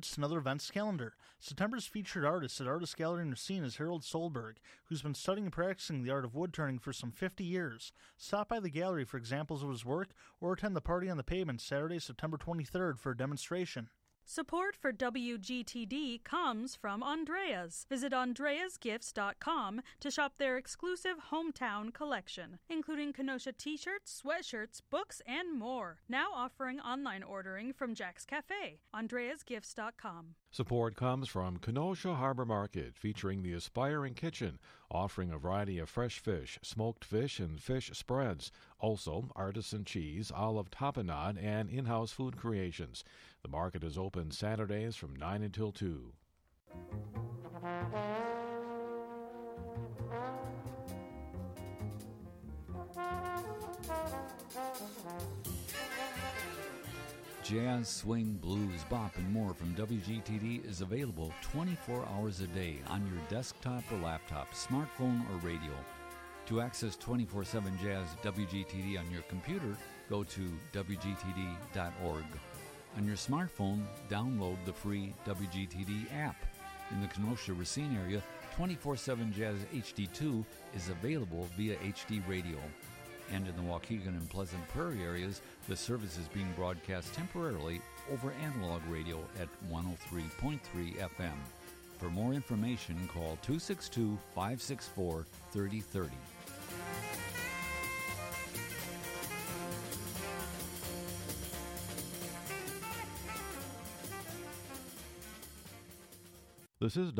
arts and other events calendar. September's featured artist at Artist Gallery in Racine is Harold Solberg, who's been studying and practicing the art of wood turning for some 50 years. Stop by the gallery for examples of his work or attend the Party on the Pavement Saturday, September 23rd for a demonstration. Support for WGTD comes from Andreas. Visit andreasgifts.com to shop their exclusive hometown collection, including Kenosha t-shirts, sweatshirts, books, and more. Now offering online ordering from Jack's Cafe. andreasgifts.com. Support comes from Kenosha Harbor Market, featuring the Aspiring Kitchen, offering a variety of fresh fish, smoked fish, and fish spreads. Also, artisan cheese, olive tapenade, and in-house food creations. The market is open Saturdays from 9 until 2. Jazz, swing, blues, bop, and more from WGTD is available 24 hours a day on your desktop or laptop, smartphone, or radio. To access 24/7 Jazz WGTD on your computer, go to WGTD.org. On your smartphone, download the free WGTD app. In the Kenosha-Racine area, 24/7 Jazz HD2 is available via HD radio. And in the Waukegan and Pleasant Prairie areas, the service is being broadcast temporarily over analog radio at 103.3 FM. For more information, call 262-564-3030. This is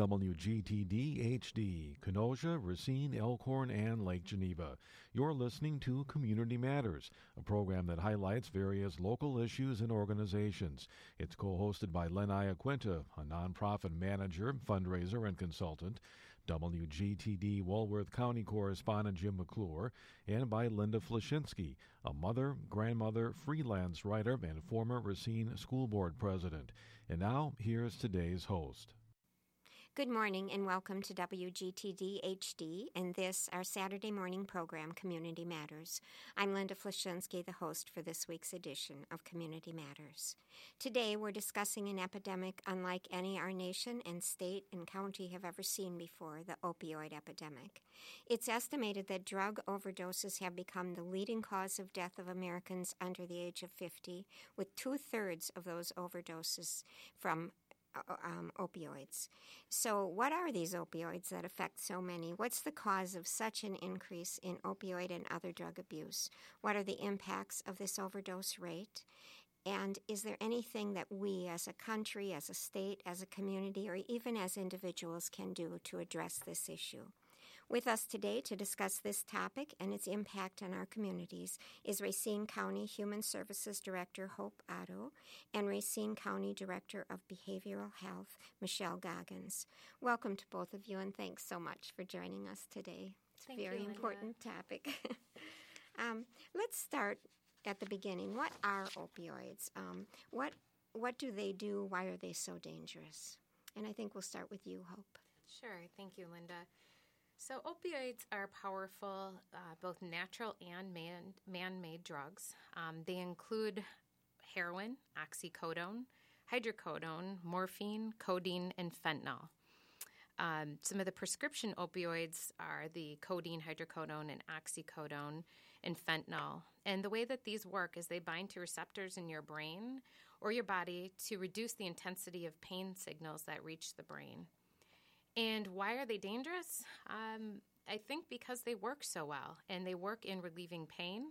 WGTD-HD, Kenosha, Racine, Elkhorn, and Lake Geneva. You're listening to Community Matters, a program that highlights various local issues and organizations. It's co-hosted by Len Iaquinta, a nonprofit manager, fundraiser, and consultant, WGTD Walworth County correspondent Jim McClure, and by Linda Flashinsky, a mother, grandmother, freelance writer, and former Racine School Board president. And now, here's today's host. Good morning and welcome to WGTD HD and this, our Saturday morning program, Community Matters. I'm Linda Flashinsky, the host for this week's edition of Community Matters. Today we're discussing an epidemic unlike any our nation and state and county have ever seen before, the opioid epidemic. It's estimated that drug overdoses have become the leading cause of death of Americans under the age of 50, with 2/3 of those overdoses from opioids. So what are these opioids that affect so many? What's the cause of such an increase in opioid and other drug abuse? What are the impacts of this overdose rate? And is there anything that we as a country, as a state, as a community, or even as individuals can do to address this issue? With us today to discuss this topic and its impact on our communities is Racine County Human Services Director Hope Otto and Racine County Director of Behavioral Health, Michelle Goggins. Welcome to both of you, and thanks so much for joining us today. It's a very important topic. Let's start at the beginning. What are opioids? What do they do? Why are they so dangerous? And I think we'll start with you, Hope. Sure. Thank you, Linda. So opioids are powerful, both natural and man-made drugs. They include heroin, oxycodone, hydrocodone, morphine, codeine, and fentanyl. Some of the prescription opioids are the codeine, hydrocodone, and oxycodone, and fentanyl. And the way that these work is they bind to receptors in your brain or your body to reduce the intensity of pain signals that reach the brain. And why are they dangerous? I think because they work so well, and they work in relieving pain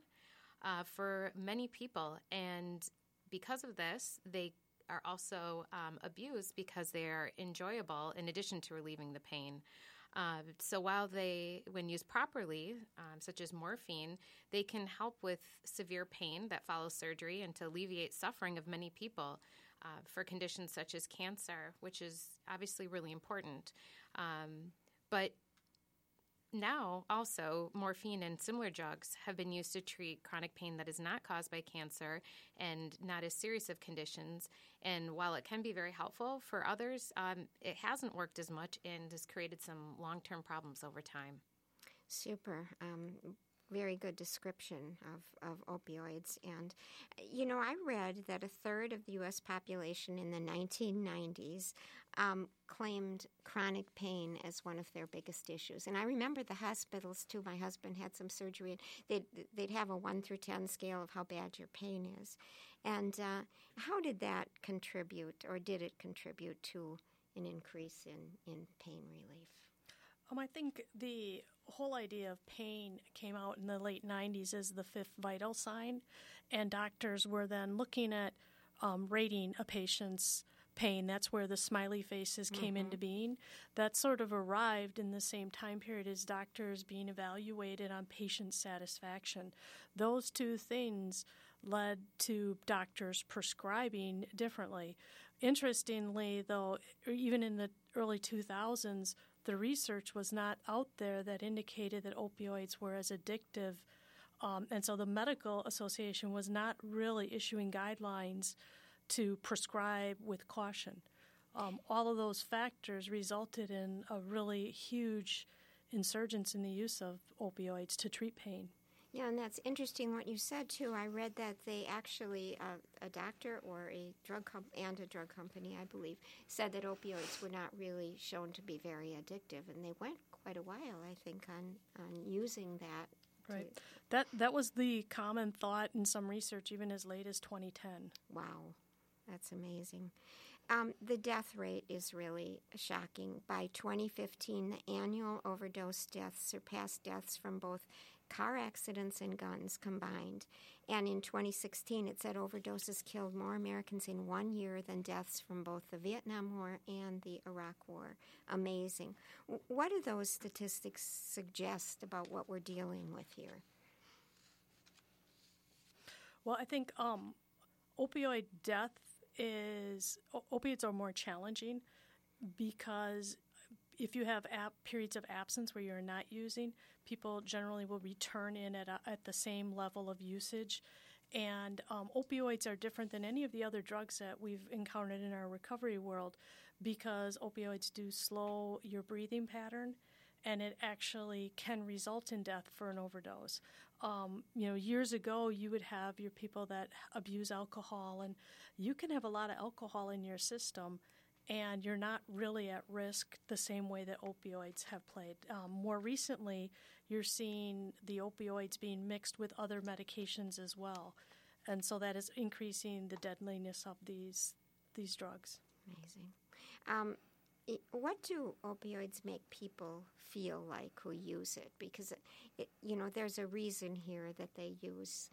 for many people. And because of this, they are also abused because they are enjoyable in addition to relieving the pain. So while when used properly, such as morphine, they can help with severe pain that follows surgery and to alleviate suffering of many people for conditions such as cancer, which is obviously really important. But now, also, morphine and similar drugs have been used to treat chronic pain that is not caused by cancer and not as serious of conditions. And while it can be very helpful for others, it hasn't worked as much and has created some long-term problems over time. Super. very good description of opioids. And, you know, I read that a third of the U.S. population in the 1990s claimed chronic pain as one of their biggest issues. And I remember the hospitals, too. My husband had some surgery, and they'd have a 1 through 10 scale of how bad your pain is. And how did that contribute, or did it contribute to an increase in pain relief? I think the whole idea of pain came out in the late 90s as the fifth vital sign, and doctors were then looking at rating a patient's pain. That's where the smiley faces came into being. That sort of arrived in the same time period as doctors being evaluated on patient satisfaction. Those two things led to doctors prescribing differently. Interestingly, though, even in the early 2000s, the research was not out there that indicated that opioids were as addictive. And so the Medical Association was not really issuing guidelines to prescribe with caution. All of those factors resulted in a really huge insurgence in the use of opioids to treat pain. Yeah, and that's interesting what you said, too. I read that they actually, a doctor or a drug company, I believe, said that opioids were not really shown to be very addictive, and they went quite a while, I think, on using that. Right. That was the common thought in some research, even as late as 2010. Wow, that's amazing. The death rate is really shocking. By 2015, the annual overdose deaths surpassed deaths from both car accidents and guns combined. And in 2016, it said overdoses killed more Americans in 1 year than deaths from both the Vietnam War and the Iraq War. Amazing. What do those statistics suggest about what we're dealing with here? Well, I think opioid death opiates are more challenging because if you have periods of absence where you're not using, people generally will return in at the same level of usage. And opioids are different than any of the other drugs that we've encountered in our recovery world because opioids do slow your breathing pattern, and it actually can result in death for an overdose. Years ago, you would have your people that abuse alcohol, and you can have a lot of alcohol in your system, and you're not really at risk the same way that opioids have played. More recently, you're seeing the opioids being mixed with other medications as well, and so that is increasing the deadliness of these drugs. Amazing. What do opioids make people feel like who use it? Because, there's a reason here that they use.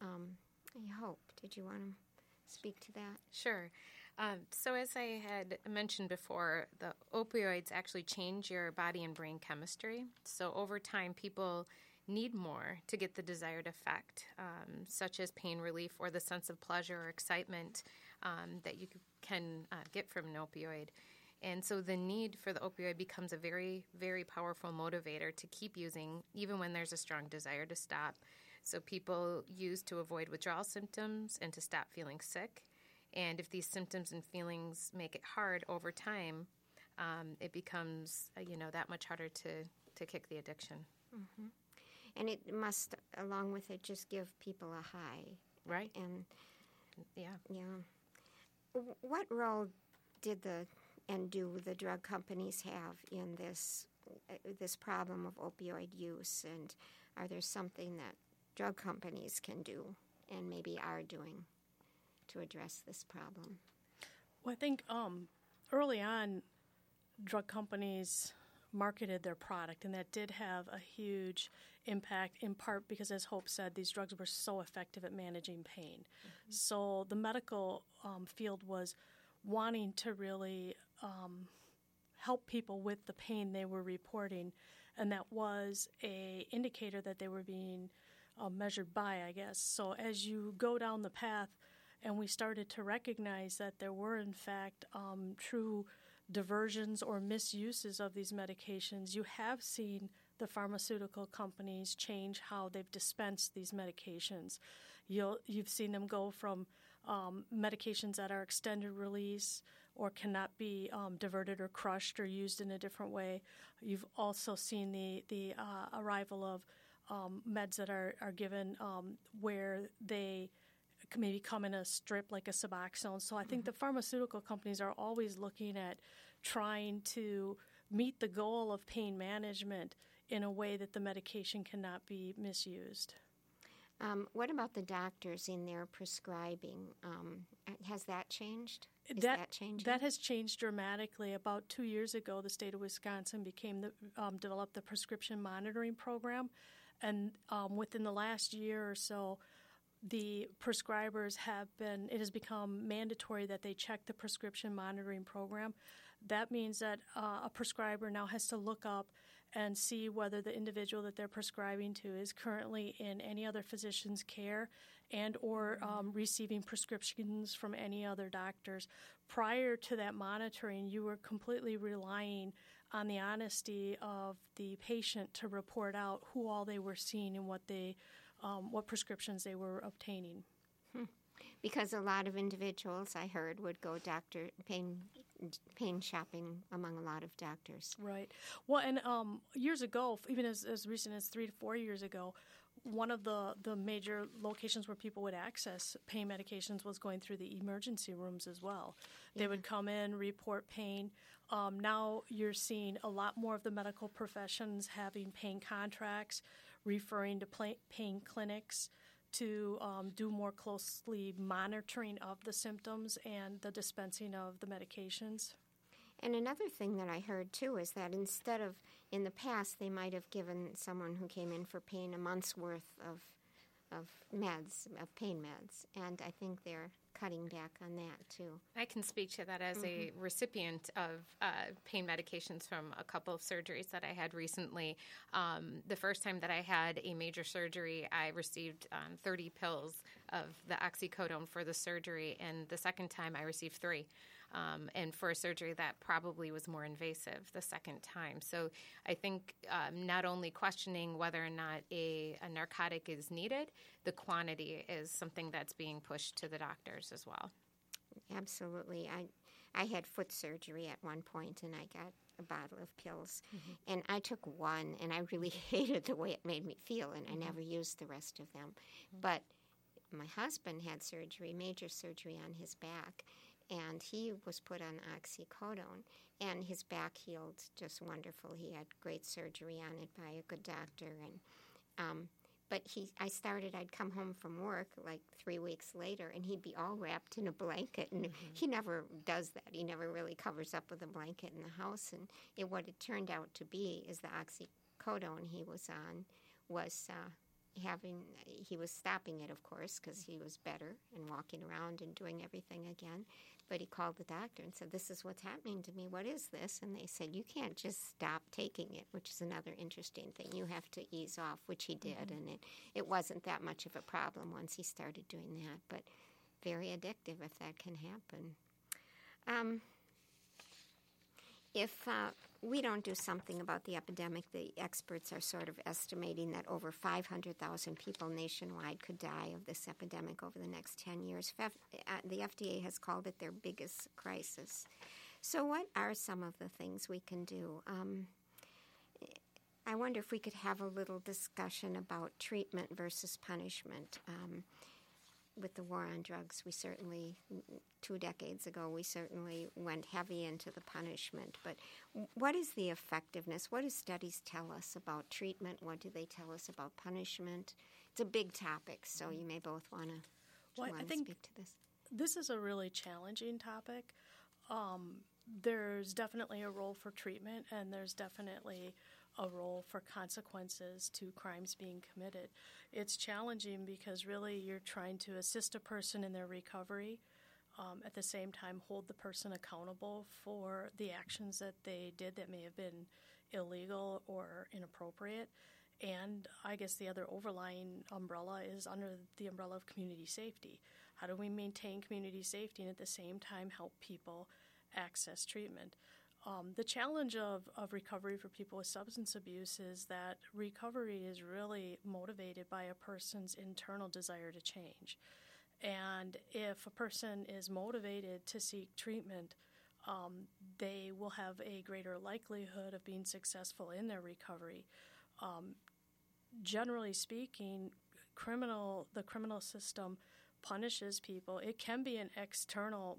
I hope. Did you want to speak to that? Sure. So as I had mentioned before, the opioids actually change your body and brain chemistry. So over time, people need more to get the desired effect, such as pain relief or the sense of pleasure or excitement that you can get from an opioid. And so the need for the opioid becomes a very, very powerful motivator to keep using, even when there's a strong desire to stop. So people use to avoid withdrawal symptoms and to stop feeling sick. And if these symptoms and feelings make it hard over time, it becomes, that much harder to kick the addiction. Mm-hmm. And it must, along with it, just give people a high. Right. And yeah. What role do the drug companies have in this problem of opioid use? And are there something that drug companies can do and maybe are doing to address this problem? Well, I think early on, drug companies marketed their product, and that did have a huge impact, in part because, as Hope said, these drugs were so effective at managing pain. Mm-hmm. So the medical field was wanting to really help people with the pain they were reporting, and that was a indicator that they were being measured by, I guess. So as you go down the path, and we started to recognize that there were, in fact, true diversions or misuses of these medications, you have seen the pharmaceutical companies change how they've dispensed these medications. You've seen them go from medications that are extended release or cannot be diverted or crushed or used in a different way. You've also seen the arrival of meds that are given where they maybe come in a strip like a Suboxone. So I think the pharmaceutical companies are always looking at trying to meet the goal of pain management in a way that the medication cannot be misused. What about the doctors in their prescribing? Has that changed? Is that changing? That has changed dramatically. About 2 years ago, the state of Wisconsin developed the prescription monitoring program, and within the last year or so, the prescribers it has become mandatory that they check the prescription monitoring program. That means that a prescriber now has to look up and see whether the individual that they're prescribing to is currently in any other physician's care and or receiving prescriptions from any other doctors. Prior to that monitoring, you were completely relying on the honesty of the patient to report out who all they were seeing and what prescriptions they were obtaining. Because a lot of individuals, I heard, would go pain shopping among a lot of doctors. Right. Well, and years ago, even as recent as 3 to 4 years ago, one of the major locations where people would access pain medications was going through the emergency rooms as well. They would come in, report pain. Now you're seeing a lot more of the medical professions having pain contracts, referring to pain clinics to do more closely monitoring of the symptoms and the dispensing of the medications. And another thing that I heard, too, is that instead of, in the past, they might have given someone who came in for pain a month's worth of meds, of pain meds, and I think they're cutting back on that, too. I can speak to that as a recipient of pain medications from a couple of surgeries that I had recently. The first time that I had a major surgery, I received 30 pills of the oxycodone for the surgery, and the second time I received 3. And for a surgery that probably was more invasive the second time. So I think not only questioning whether or not a narcotic is needed, the quantity is something that's being pushed to the doctors as well. Absolutely. I had foot surgery at one point, and I got a bottle of pills. And I took one, and I really hated the way it made me feel, and I never used the rest of them. But my husband had surgery, major surgery on his back, and he was put on oxycodone, and his back healed just wonderful. He had great surgery on it by a good doctor, and I'd come home from work like 3 weeks later, and he'd be all wrapped in a blanket, and he never does that. He never really covers up with a blanket in the house, and what it turned out to be is the oxycodone he was on was he was stopping it, of course, because he was better and walking around and doing everything again. But he called the doctor and said, "This is what's happening to me. What is this?" And they said, "You can't just stop taking it," which is another interesting thing. You have to ease off, which he did, and it wasn't that much of a problem once he started doing that, but very addictive if that can happen. If we don't do something about the epidemic, the experts are sort of estimating that over 500,000 people nationwide could die of this epidemic over the next 10 years. The FDA has called it their biggest crisis. So what are some of the things we can do? I wonder if we could have a little discussion about treatment versus punishment. With the war on drugs, 2 decades ago, we certainly went heavy into the punishment. But what is the effectiveness? What do studies tell us about treatment? What do they tell us about punishment? It's a big topic, so you may both want to speak to this. This is a really challenging topic. There's definitely a role for treatment, and there's definitely a role for consequences to crimes being committed. It's challenging because really you're trying to assist a person in their recovery, at the same time hold the person accountable for the actions that they did that may have been illegal or inappropriate. And I guess the other overlying umbrella is under the umbrella of community safety. How do we maintain community safety and at the same time help people access treatment? The challenge of recovery for people with substance abuse is that recovery is really motivated by a person's internal desire to change. And if a person is motivated to seek treatment, they will have a greater likelihood of being successful in their recovery. generally speaking, the criminal system punishes people. It can be an external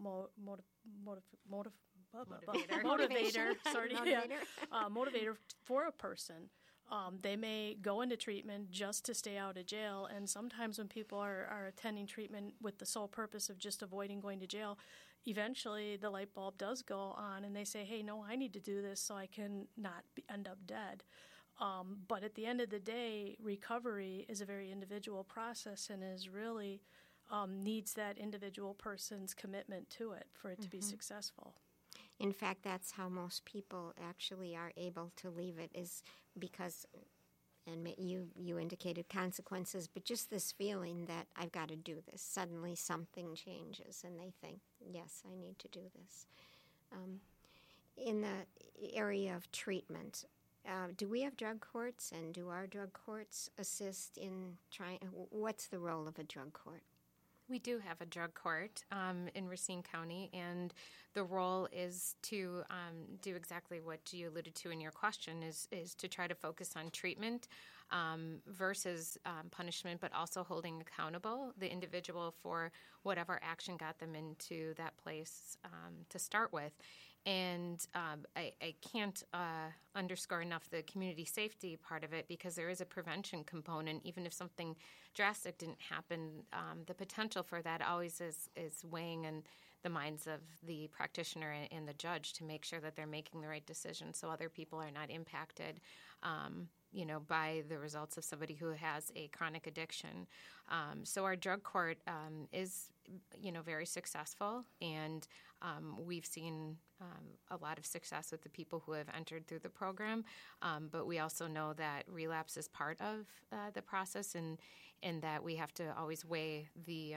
motivator for a person. They may go into treatment just to stay out of jail, and sometimes when people are attending treatment with the sole purpose of just avoiding going to jail, eventually the light bulb does go on and they say, hey, no, I need to do this so I can not end up dead. But at the end of the day, recovery is a very individual process and is really needs that individual person's commitment to it for it to be successful. In fact, that's how most people actually are able to leave it, is because, and you indicated consequences, but just this feeling that I've got to do this. Suddenly something changes and they think, yes, I need to do this. In the area of treatment, do we have drug courts, and do our drug courts assist in what's the role of a drug court? We do have a drug court in Racine County, and the role is to do exactly what you alluded to in your question, is to try to focus on treatment versus punishment, but also holding accountable the individual for whatever action got them into that place to start with. And I can't underscore enough the community safety part of it, because there is a prevention component. Even if something drastic didn't happen, the potential for that always is weighing in the minds of the practitioner and the judge to make sure that they're making the right decision so other people are not impacted by the results of somebody who has a chronic addiction. So our drug court is, very successful, and we've seen a lot of success with the people who have entered through the program. But we also know that relapse is part of the process, and that we have to always weigh the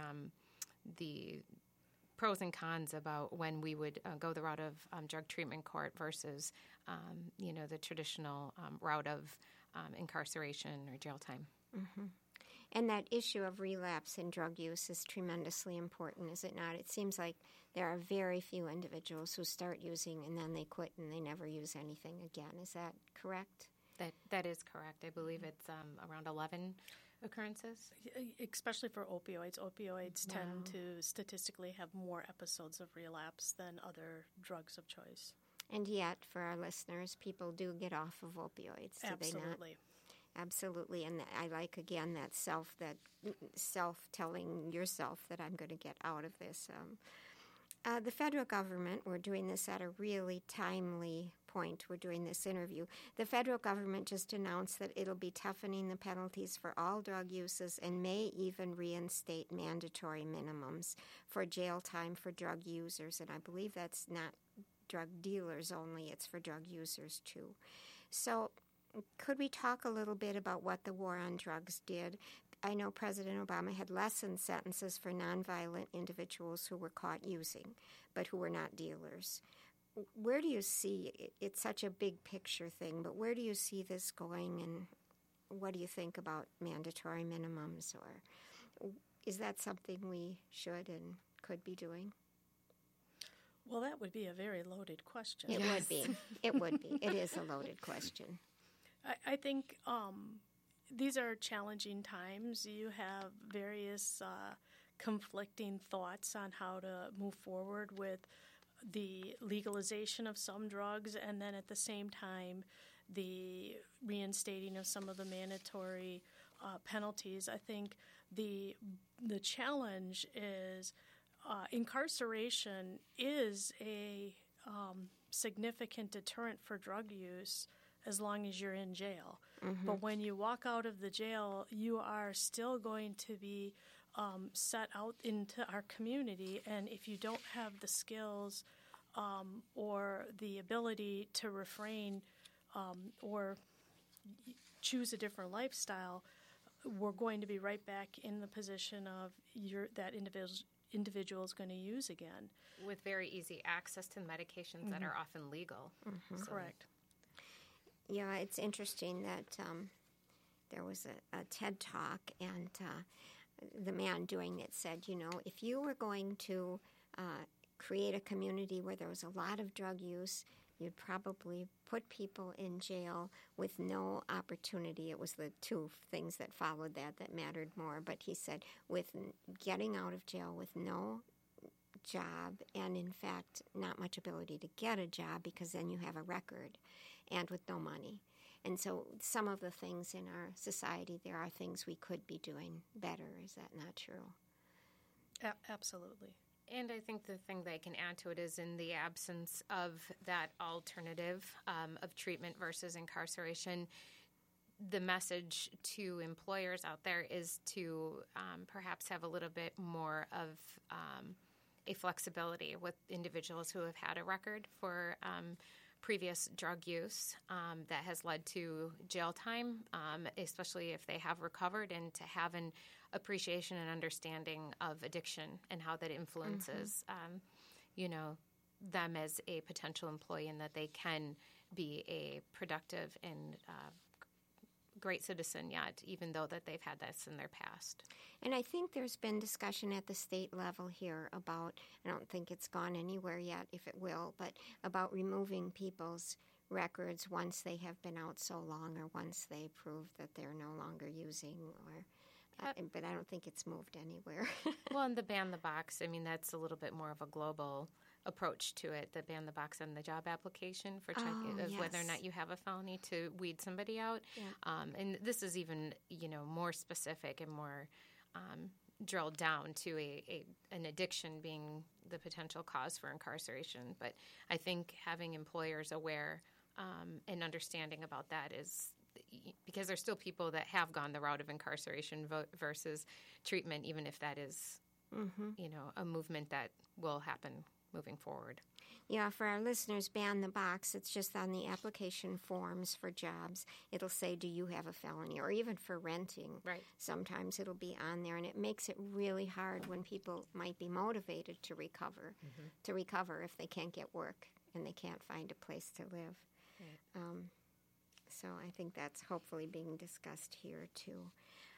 pros and cons about when we would go the route of drug treatment court versus, the traditional route of incarceration or jail time. Mm-hmm. And that issue of relapse in drug use is tremendously important, is it not? It seems like there are very few individuals who start using and then they quit and they never use anything again. Is that correct? That is correct. I believe it's around 11 occurrences. Especially for opioids. Opioids tend to statistically have more episodes of relapse than other drugs of choice. And yet, for our listeners, people do get off of opioids, do they not? Absolutely. Absolutely, and I like, again, that self-telling yourself that I'm going to get out of this. The federal government, we're doing this at a really timely point, we're doing this interview. The federal government just announced that it'll be toughening the penalties for all drug uses and may even reinstate mandatory minimums for jail time for drug users, and I believe that's not drug dealers only, it's for drug users too. So could we talk a little bit about what the war on drugs did? I know President Obama had lessened sentences for nonviolent individuals who were caught using, but who were not dealers. Where do you see, it's such a big picture thing, but where do you see this going, and what do you think about mandatory minimums, or is that something we should and could be doing? Well, that would be a very loaded question. It would be. It would be. It is a loaded question. I think these are challenging times. You have various conflicting thoughts on how to move forward with the legalization of some drugs, and then at the same time the reinstating of some of the mandatory penalties. I think the challenge is incarceration is a significant deterrent for drug use as long as you're in jail. Mm-hmm. But when you walk out of the jail, you are still going to be set out into our community, and if you don't have the skills or the ability to refrain or choose a different lifestyle, we're going to be right back in the position of that individual is going to use again. With very easy access to medications that are often legal. Mm-hmm. So. Correct. Yeah, it's interesting that there was a TED Talk, and the man doing it said, if you were going to create a community where there was a lot of drug use, You'd probably put people in jail with no opportunity. It was the two things that followed that mattered more. But he said with getting out of jail with no job and, in fact, not much ability to get a job because then you have a record, and with no money. And so some of the things in our society, there are things we could be doing better. Is that not true? Absolutely. And I think the thing that I can add to it is in the absence of that alternative of treatment versus incarceration, the message to employers out there is to perhaps have a little bit more of a flexibility with individuals who have had a record for previous drug use that has led to jail time, especially if they have recovered, and to have an appreciation and understanding of addiction and how that influences, them as a potential employee, and that they can be a productive and great citizen yet, even though that they've had this in their past. And I think there's been discussion at the state level here about, I don't think it's gone anywhere yet, if it will, but about removing people's records once they have been out so long, or once they prove that they're no longer using, or but I don't think it's moved anywhere. Well, and the ban the box, I mean, that's a little bit more of a global approach to it, the ban the box on the job application for checking whether or not you have a felony to weed somebody out. Yeah. And this is even, more specific and more drilled down to an addiction being the potential cause for incarceration. But I think having employers aware and understanding about that is, because there's still people that have gone the route of incarceration versus treatment, even if that is, a movement that will happen moving forward. Yeah, for our listeners, ban the box. It's just on the application forms for jobs. It'll say, do you have a felony? Or even for renting. Right. Sometimes it'll be on there, and it makes it really hard when people might be motivated to recover if they can't get work and they can't find a place to live. Right. So I think that's hopefully being discussed here, too.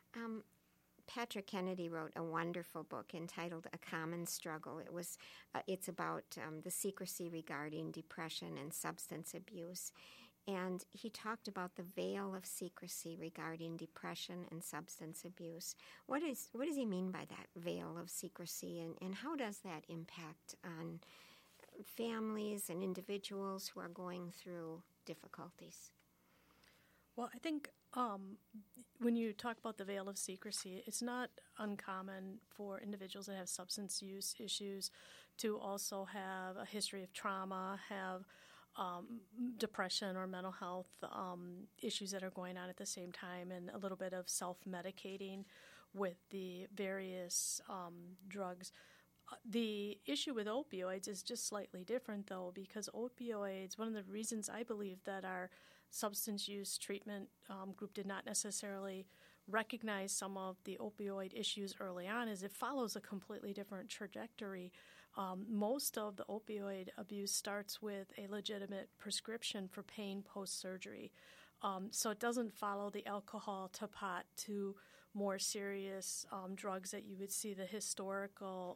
Patrick Kennedy wrote a wonderful book entitled A Common Struggle. It's about the secrecy regarding depression and substance abuse. And he talked about the veil of secrecy regarding depression and substance abuse. What does he mean by that veil of secrecy, and how does that impact on families and individuals who are going through difficulties? Well, I think when you talk about the veil of secrecy, it's not uncommon for individuals that have substance use issues to also have a history of trauma, have depression or mental health issues that are going on at the same time, and a little bit of self-medicating with the various drugs. The issue with opioids is just slightly different, though, because opioids, one of the reasons I believe that our substance use treatment group did not necessarily recognize some of the opioid issues early on is it follows a completely different trajectory. Most of the opioid abuse starts with a legitimate prescription for pain post-surgery. So it doesn't follow the alcohol to pot to more serious drugs that you would see the historical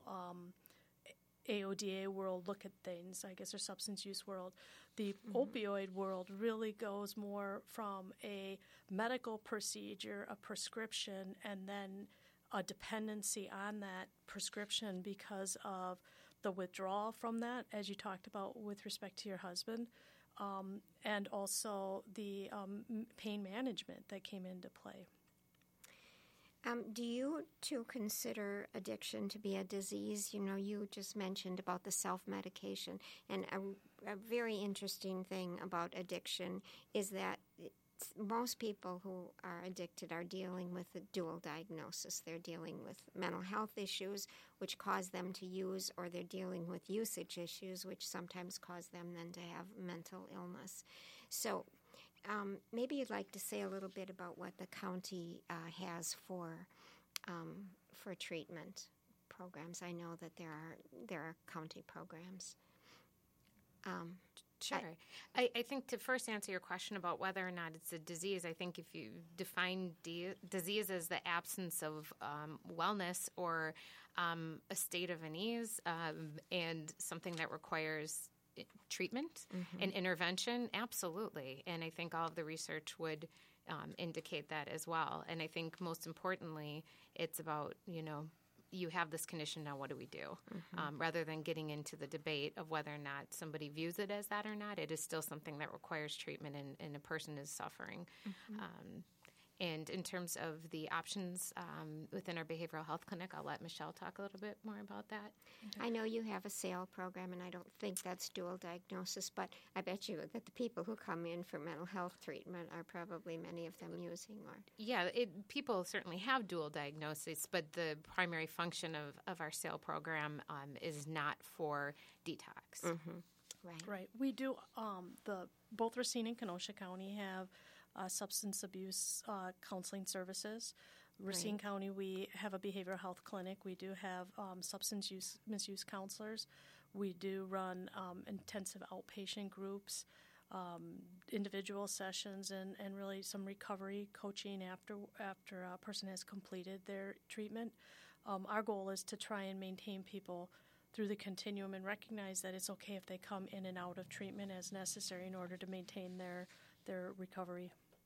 AODA world look at things, I guess, or substance use world. The opioid world really goes more from a medical procedure, a prescription, and then a dependency on that prescription because of the withdrawal from that, as you talked about with respect to your husband, and also the pain management that came into play. Do you, too, consider addiction to be a disease? You just mentioned about the self-medication, and a very interesting thing about addiction is that most people who are addicted are dealing with a dual diagnosis. They're dealing with mental health issues, which cause them to use, or they're dealing with usage issues, which sometimes cause them then to have mental illness. So maybe you'd like to say a little bit about what the county has for treatment programs. I know that there are county programs. Sure. I think to first answer your question about whether or not it's a disease, I think if you define disease as the absence of wellness or a state of unease and something that requires treatment and intervention? Absolutely. And I think all of the research would indicate that as well. And I think most importantly, it's about, you have this condition, now what do we do? Rather than getting into the debate of whether or not somebody views it as that or not, it is still something that requires treatment and a person is suffering. And in terms of the options within our behavioral health clinic, I'll let Michelle talk a little bit more about that. I know you have a SAIL program, and I don't think that's dual diagnosis, but I bet you that the people who come in for mental health treatment are probably many of them using or... Yeah, people certainly have dual diagnoses, but the primary function of our SAIL program is not for detox. Right. We do, both Racine and Kenosha County have substance abuse counseling services. Racine County, we have a behavioral health clinic. We do have substance misuse counselors. We do run intensive outpatient groups, individual sessions, and really some recovery coaching after a person has completed their treatment. Our goal is to try and maintain people through the continuum and recognize that it's okay if they come in and out of treatment as necessary in order to maintain their recovery.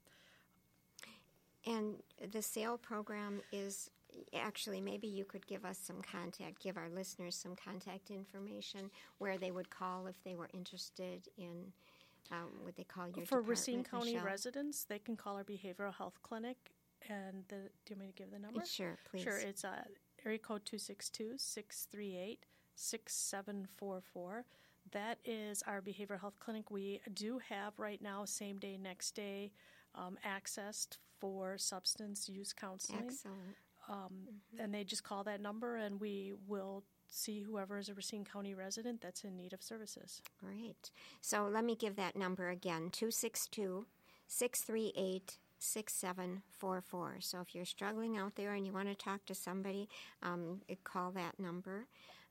And the SAIL program is actually, maybe you could give us give our listeners some contact information where they would call if they were interested in, would they call your For department, Racine County Michelle? Residents, they can call our behavioral health clinic. And do you want me to give the number? Sure, please. Sure, it's area code 262-638-6744. That is our behavioral health clinic. We do have right now same day, next day access for substance use counseling. Excellent. And they just call that number, and we will see whoever is a Racine County resident that's in need of services. Great. So let me give that number again, 262-638-6744. So if you're struggling out there and you want to talk to somebody, call that number.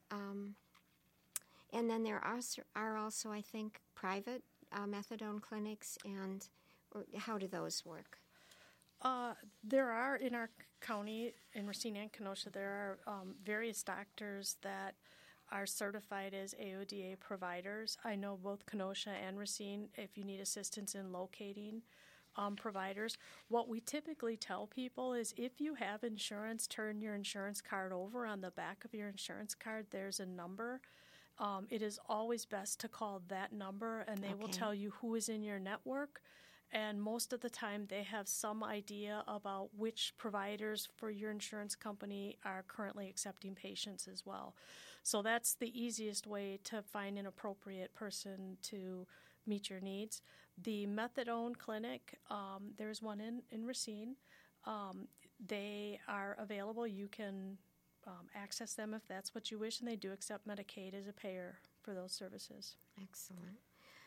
And then there are also, I think, private methadone clinics, and how do those work? There are, in our county, in Racine and Kenosha, there are various doctors that are certified as AODA providers. I know both Kenosha and Racine, if you need assistance in locating providers. What we typically tell people is if you have insurance, turn your insurance card over. On the back of your insurance card, there's a number. It is always best to call that number, and they will tell you who is in your network. And most of the time, they have some idea about which providers for your insurance company are currently accepting patients as well. So that's the easiest way to find an appropriate person to meet your needs. The methadone clinic, there's one in Racine. They are available. You can access them if that's what you wish, and they do accept Medicaid as a payer for those services. Excellent.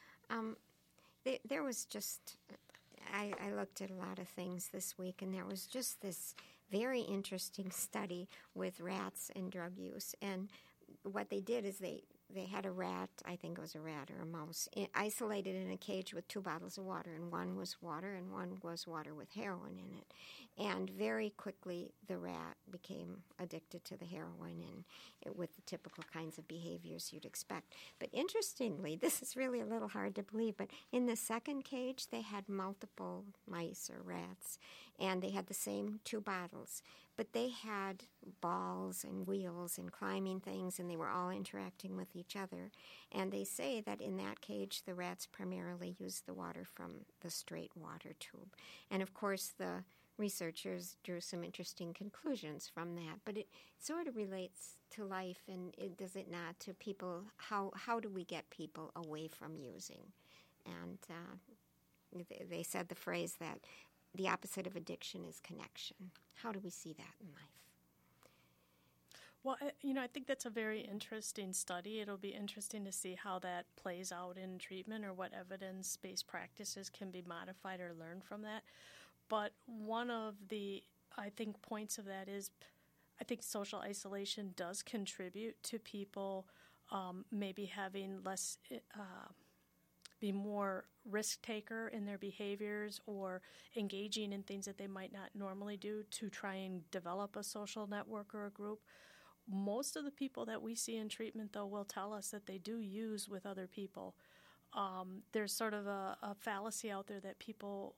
There was just, I looked at a lot of things this week, and there was just this very interesting study with rats and drug use. And what they did is they had a rat, I think it was a rat or a mouse, isolated in a cage with 2 bottles of water, and one was water and one was water with heroin in it. And very quickly, the rat became addicted to the heroin and with the typical kinds of behaviors you'd expect. But interestingly, this is really a little hard to believe, but in the second cage, they had multiple mice or rats, and they had the same 2 bottles. But they had balls and wheels and climbing things, and they were all interacting with each other. And they say that in that cage, the rats primarily used the water from the straight water tube. And, of course, the researchers drew some interesting conclusions from that. But it sort of relates to life, and does it not, to people? How do we get people away from using? And they said the phrase that the opposite of addiction is connection. How do we see that in life? Well, I think that's a very interesting study. It'll be interesting to see how that plays out in treatment, or what evidence-based practices can be modified or learned from that. But one of the, I think, points of that is, I think social isolation does contribute to people maybe having less, be more risk taker in their behaviors, or engaging in things that they might not normally do to try and develop a social network or a group. most of the people that we see in treatment, though, will tell us that they do use with other people. There's sort of a fallacy out there that people,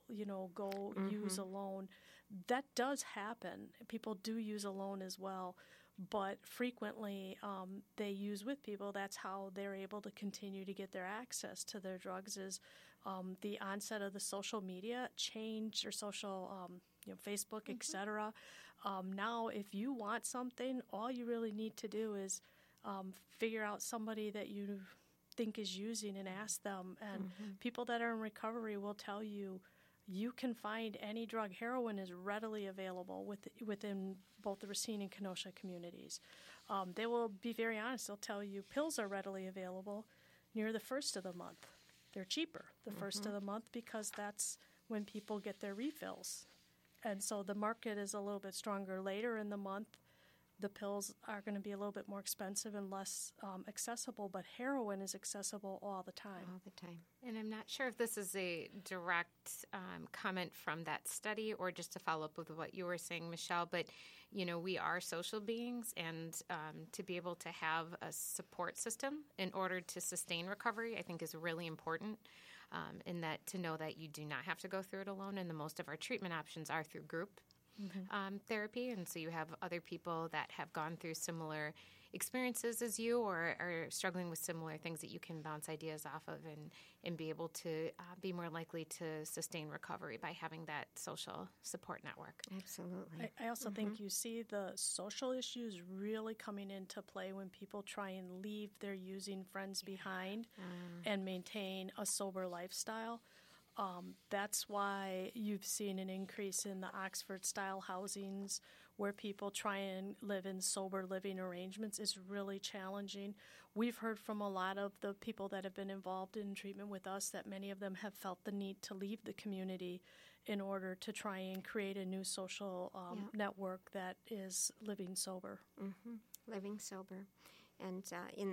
go use alone. That does happen. People do use alone as well, but frequently they use with people. That's how they're able to continue to get their access to their drugs is the onset of the social media change or social, Facebook, etc. Now, if you want something, all you really need to do is figure out somebody that you think is using and ask them. And people that are in recovery will tell you, you can find any drug. Heroin is readily available within both the Racine and Kenosha communities. They will be very honest. They'll tell you pills are readily available near the first of the month. They're cheaper the first of the month because that's when people get their refills. And so the market is a little bit stronger later in the month. The pills are going to be a little bit more expensive and less accessible, but heroin is accessible all the time. All the time. And I'm not sure if this is a direct comment from that study or just to follow up with what you were saying, Michelle, but, we are social beings, and to be able to have a support system in order to sustain recovery, I think is really important. In that to know that you do not have to go through it alone, and the most of our treatment options are through group therapy, and so you have other people that have gone through similar experiences as you or are struggling with similar things that you can bounce ideas off of and be able to be more likely to sustain recovery by having that social support network. Absolutely. I also think you see the social issues really coming into play when people try and leave their using friends behind and maintain a sober lifestyle. That's why you've seen an increase in the Oxford-style housings where people try and live in sober living arrangements. It's really challenging. We've heard from a lot of the people that have been involved in treatment with us that many of them have felt the need to leave the community in order to try and create a new social network that is living sober. Living sober. And in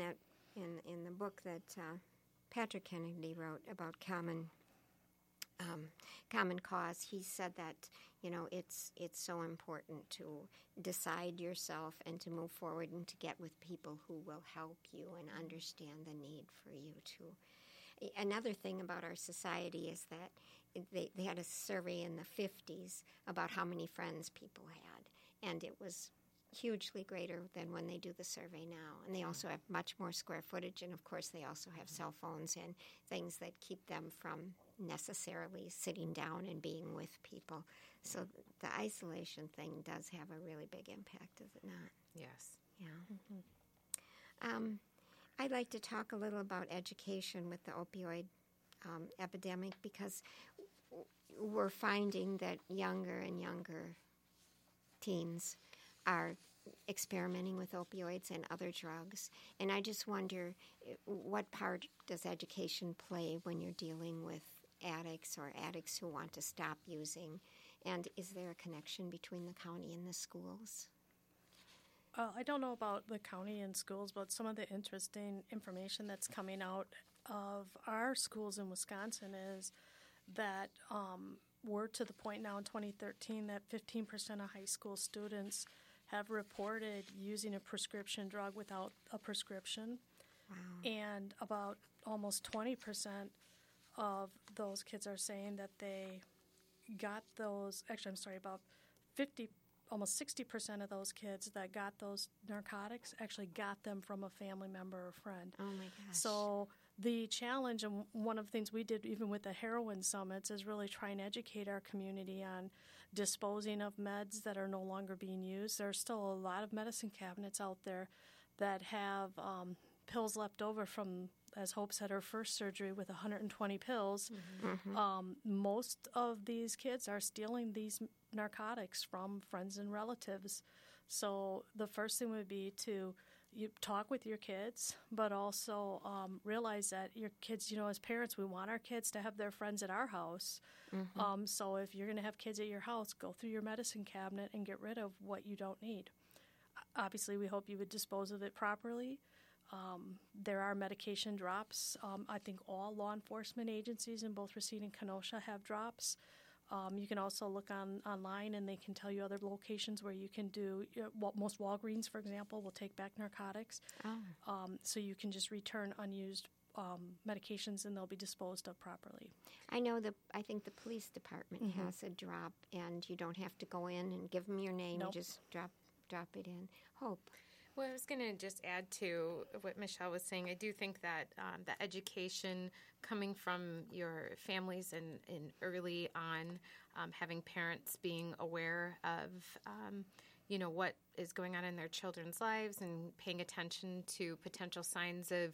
the book that Patrick Kennedy wrote about Common Cause, he said that it's so important to decide yourself and to move forward and to get with people who will help you and understand the need for you too. Another thing about our society is that they had a survey in the 50s about how many friends people had, and it was hugely greater than when they do the survey now. And they also have much more square footage, and of course they also have cell phones and things that keep them from necessarily sitting down and being with people. So the isolation thing does have a really big impact, does it not? Yes. Yeah. I'd like to talk a little about education with the opioid epidemic, because we're finding that younger and younger teens are experimenting with opioids and other drugs. And I just wonder, what part does education play when you're dealing with addicts or addicts who want to stop using? And is there a connection between the county and the schools? I don't know about the county and schools, but some of the interesting information that's coming out of our schools in Wisconsin is that we're to the point now in 2013 that 15% of high school students have reported using a prescription drug without a prescription. Wow. And about almost 20% of those kids are saying that they got those, about 50, almost 60% of those kids that got those narcotics actually got them from a family member or friend. Oh my gosh. So the challenge, and one of the things we did even with the heroin summits, is really try and educate our community on disposing of meds that are no longer being used. There are still a lot of medicine cabinets out there that have pills left over from, as Hope said, her first surgery with 120 pills. Most of these kids are stealing these narcotics from friends and relatives. So the first thing would be to talk with your kids, but also realize that your kids, as parents, we want our kids to have their friends at our house. So if you're going to have kids at your house, go through your medicine cabinet and get rid of what you don't need. Obviously, we hope you would dispose of it properly. There are medication drops. I think all law enforcement agencies in both Racine and Kenosha have drops. You can also look online, and they can tell you other locations where you can do. Most Walgreens, for example, will take back narcotics. So you can just return unused medications, and they'll be disposed of properly. I think the police department has a drop, and you don't have to go in and give them your name. Nope. You just drop it in. Hope. Well, I was going to just add to what Michelle was saying. I do think that the education coming from your families and early on, having parents being aware of, what is going on in their children's lives and paying attention to potential signs of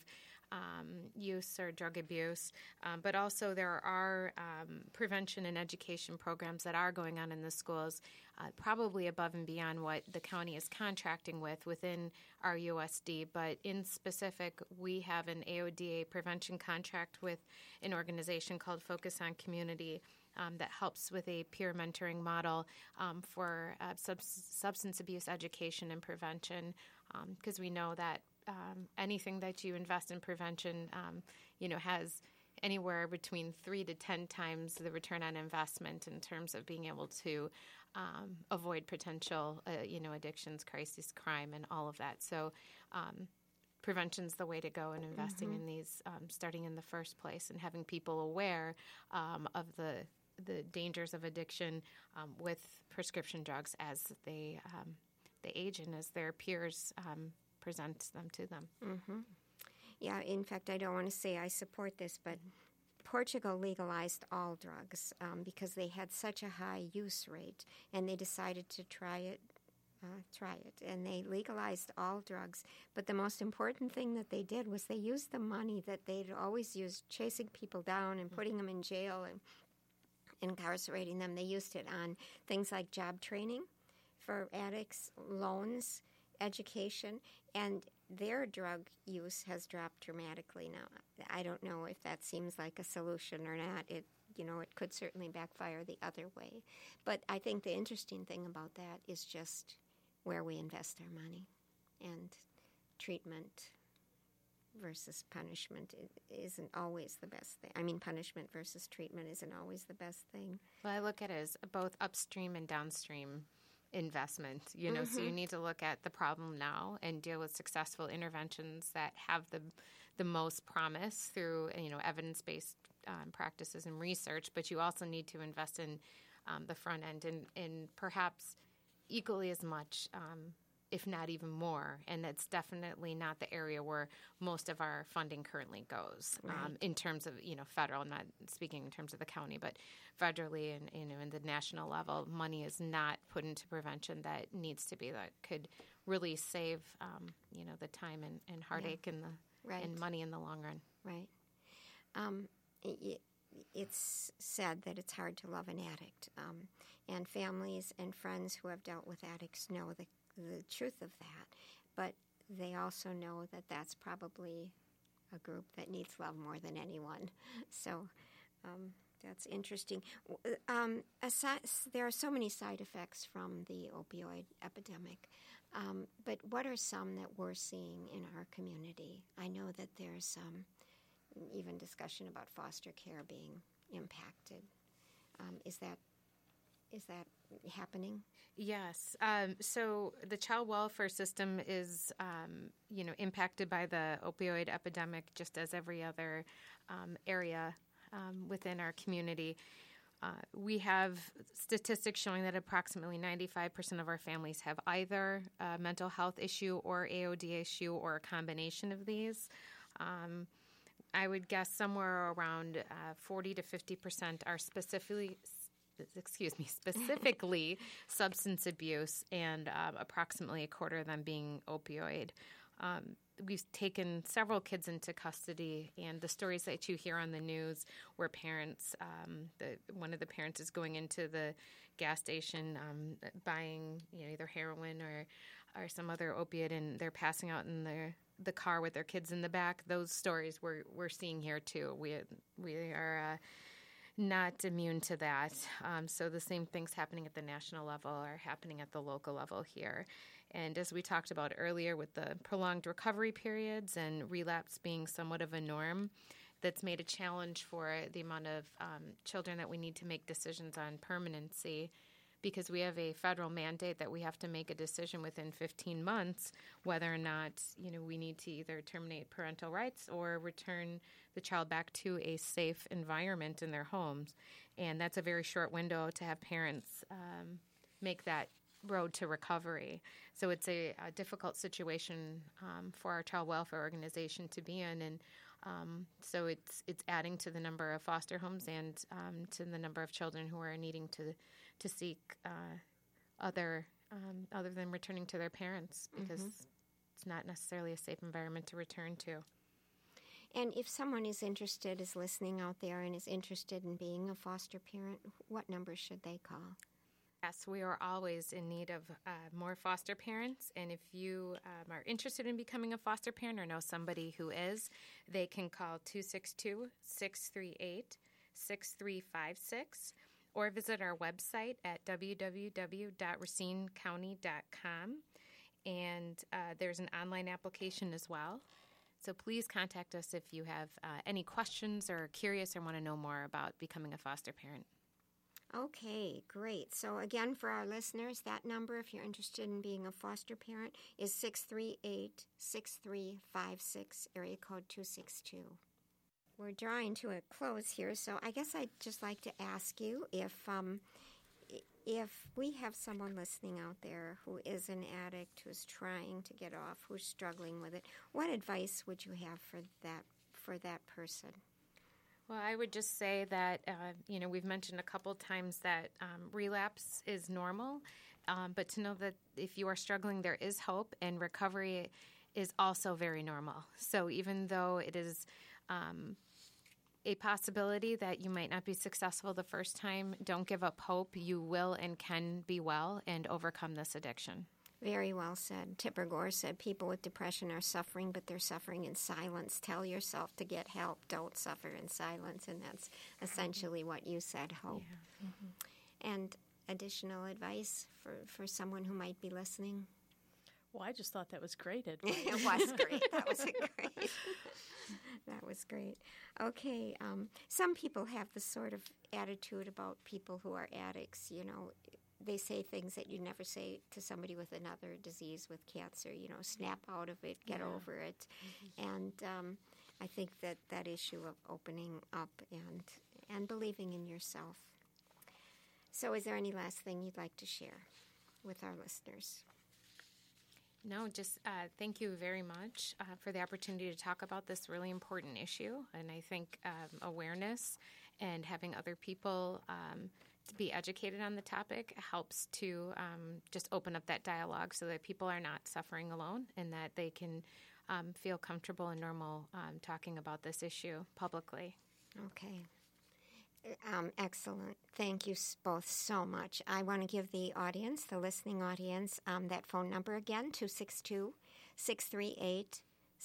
use or drug abuse. But also there are prevention and education programs that are going on in the schools, probably above and beyond what the county is contracting within our USD. But in specific, we have an AODA prevention contract with an organization called Focus on Community that helps with a peer mentoring model for substance abuse education and prevention, because we know that anything that you invest in prevention, has anywhere between 3 to 10 times the return on investment in terms of being able to avoid potential, addictions, crisis, crime, and all of that. So prevention's the way to go in investing in these, starting in the first place, and having people aware of the dangers of addiction with prescription drugs as they age and as their peers present them to them. Yeah, in fact, I don't want to say I support this, but Portugal legalized all drugs because they had such a high use rate, and they decided to try it, and they legalized all drugs. But the most important thing that they did was they used the money that they'd always used chasing people down and putting them in jail and incarcerating them. They used it on things like job training for addicts, loans, education, and their drug use has dropped dramatically now. I don't know if that seems like a solution or not. It could certainly backfire the other way. But I think the interesting thing about that is just where we invest our money, and treatment versus punishment isn't always the best thing. I mean, punishment versus treatment isn't always the best thing. Well, I look at it as both upstream and downstream investment, so you need to look at the problem now and deal with successful interventions that have the most promise through, evidence-based practices and research, but you also need to invest in the front end and perhaps equally as much, if not even more, and that's definitely not the area where most of our funding currently goes. Right. In terms of, federal, not speaking in terms of the county, but federally and, in the national level, money is not put into prevention that needs to be, that could really save, the time and heartache and and money in the long run. Right. It's said that it's hard to love an addict, and families and friends who have dealt with addicts know the truth of that, but they also know that that's probably a group that needs love more than anyone. So that's interesting. There are so many side effects from the opioid epidemic, but what are some that we're seeing in our community? I know that there's even discussion about foster care being impacted. Is that happening? Yes. So the child welfare system is, impacted by the opioid epidemic, just as every other area within our community. We have statistics showing that approximately 95% of our families have either a mental health issue or AOD issue or a combination of these. I would guess somewhere around 40 to 50% are specifically substance abuse, and approximately a quarter of them being opioid. We've taken several kids into custody, and the stories that you hear on the news where parents, one of the parents is going into the gas station buying either heroin or some other opiate, and they're passing out in the car with their kids in the back. Those stories we're seeing here too. We are not immune to that. So the same things happening at the national level are happening at the local level here. And as we talked about earlier with the prolonged recovery periods and relapse being somewhat of a norm, that's made a challenge for the amount of children that we need to make decisions on permanency, because we have a federal mandate that we have to make a decision within 15 months whether or not, we need to either terminate parental rights or return the child back to a safe environment in their homes. And that's a very short window to have parents make that road to recovery. So it's a difficult situation for our child welfare organization to be in, and so it's adding to the number of foster homes and to the number of children who are needing to seek other than returning to their parents, because it's not necessarily a safe environment to return to. And if someone is listening out there and is interested in being a foster parent, what number should they call? Yes, we are always in need of more foster parents, and if you are interested in becoming a foster parent or know somebody who is, they can call 262-638-6356 or visit our website at www.racinecounty.com, and there's an online application as well. So please contact us if you have any questions or are curious or want to know more about becoming a foster parent. Okay, great. So again, for our listeners, that number, if you're interested in being a foster parent, is 638-6356, area code 262. We're drawing to a close here, so I guess I'd just like to ask you if we have someone listening out there who is an addict, who's trying to get off, who's struggling with it, what advice would you have for that person? Well, I would just say that, we've mentioned a couple times that relapse is normal, but to know that if you are struggling, there is hope, and recovery is also very normal. So even though it is a possibility that you might not be successful the first time, don't give up hope. You will and can be well and overcome this addiction. Very well said. Tipper Gore said people with depression are suffering, but they're suffering in silence. Tell yourself to get help. Don't suffer in silence. And that's essentially what you said, hope. Yeah. And additional advice for someone who might be listening? Well, I just thought that was great advice. It was great. That was great. That was great. Okay. Some people have this sort of attitude about people who are addicts, They say things that you never say to somebody with another disease, with cancer, snap out of it, get over it. And I think that issue of opening up and believing in yourself. So is there any last thing you'd like to share with our listeners? No, just thank you very much for the opportunity to talk about this really important issue. And I think awareness and having other people to be educated on the topic helps to just open up that dialogue so that people are not suffering alone and that they can feel comfortable and normal talking about this issue publicly. Okay. Excellent. Thank you both so much. I want to give the audience, the listening audience, that phone number again, 262-638-6744,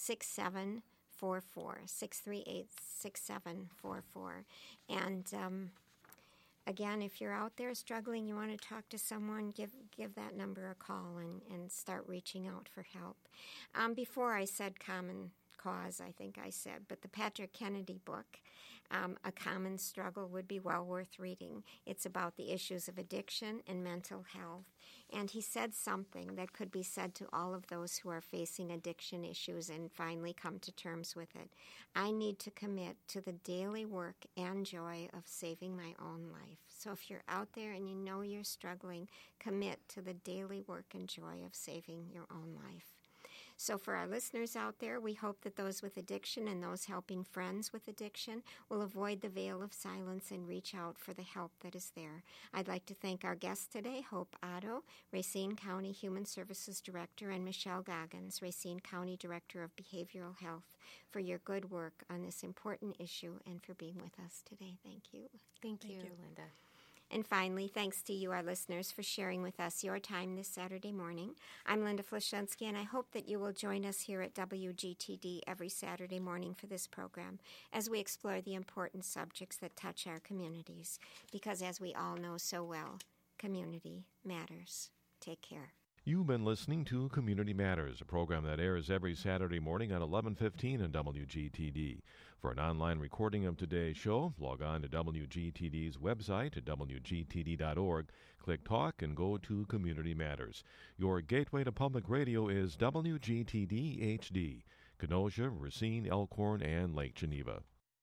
638-6744. And again, if you're out there struggling, you want to talk to someone, give that number a call and start reaching out for help. Before I said Common Cause, I think I said, but the Patrick Kennedy book, A Common Struggle, would be well worth reading. It's about the issues of addiction and mental health. And he said something that could be said to all of those who are facing addiction issues and finally come to terms with it. I need to commit to the daily work and joy of saving my own life. So if you're out there and you know you're struggling, commit to the daily work and joy of saving your own life. So for our listeners out there, we hope that those with addiction and those helping friends with addiction will avoid the veil of silence and reach out for the help that is there. I'd like to thank our guests today, Hope Otto, Racine County Human Services Director, and Michelle Goggins, Racine County Director of Behavioral Health, for your good work on this important issue and for being with us today. Thank you. Thank you, Linda. And finally, thanks to you, our listeners, for sharing with us your time this Saturday morning. I'm Linda Fleschensky, and I hope that you will join us here at WGTD every Saturday morning for this program as we explore the important subjects that touch our communities. Because as we all know so well, community matters. Take care. You've been listening to Community Matters, a program that airs every Saturday morning at 11:15 on WGTD. For an online recording of today's show, log on to WGTD's website at WGTD.org, click Talk, and go to Community Matters. Your gateway to public radio is WGTD HD, Kenosha, Racine, Elkhorn, and Lake Geneva.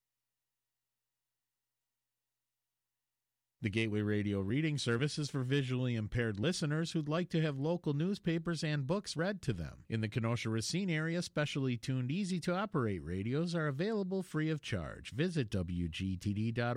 The Gateway Radio Reading Service is for visually impaired listeners who'd like to have local newspapers and books read to them. In the Kenosha-Racine area, specially tuned, easy-to-operate radios are available free of charge. Visit WGTD.org